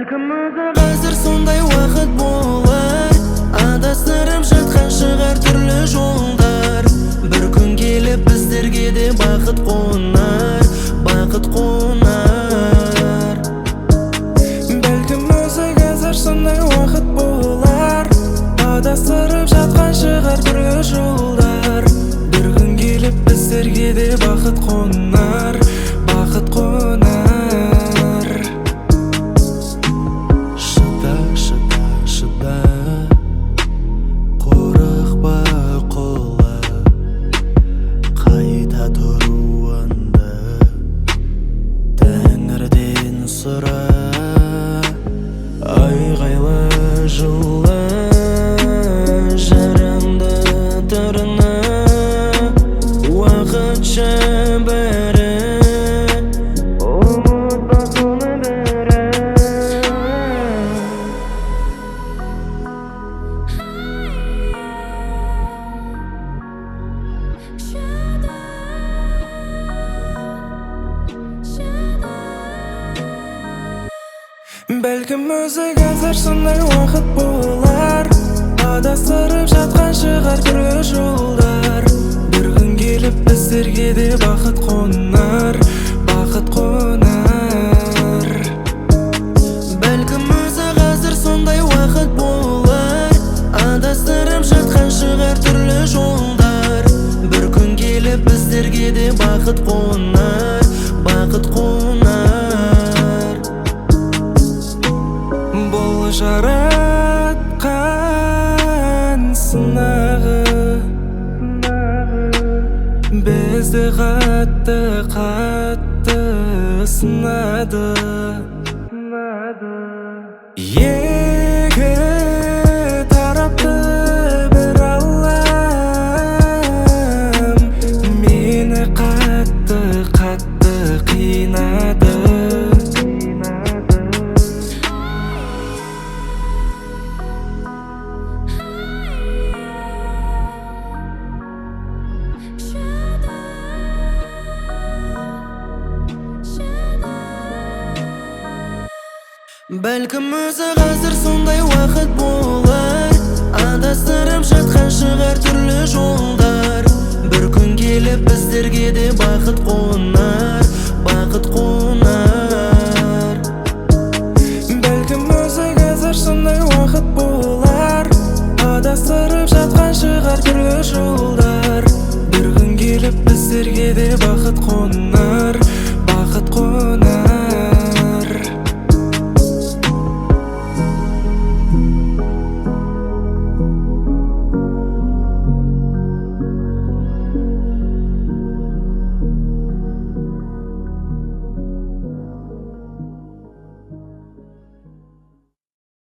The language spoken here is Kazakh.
Бәлкім өзі қазір сондай уақыт болар, адастырып жатқан шығар түрлі жолдар. Бір күн келіп біздерге де бақыт қонар, бақыт қонар. Бәлкім өзі қазір сондай уақыт болар, адастырып жатқан шығар түрлі жолдар. Бір күн келіп біздерге де бақыт қонар, бақыт қонар. Шыда, шыда, шыда, қорықпа құла, қайта тұруынды Тәңірден сұра. Айғайлы жылы жарамды тұрына, уақытша бәрі, ұмытпа соны бәрі. Бәлкім өзі қазір сондай уақыт болар, адастырып жатқан шығар түрлі жолдар. Бір күн келіп біздерге де бақыт қонар, бақыт қонар. Бәлкім өзі қазір сондай уақыт болар, адастырып жатқан шығар түрлі жолдар. Бір күн келіп біздерге де бақыт қонар, бақыт қонар. Бұл жаратқан сынағы бізді қатты сынады. Екі тарапты бір аллам мені қатты қинады. Бәлкім өзі қазір сондай уақыт болар, адастырып жатқан шығар түрлі жолдар. Бір күн келіп біздерге де бақыт қонар, бақыт қонар.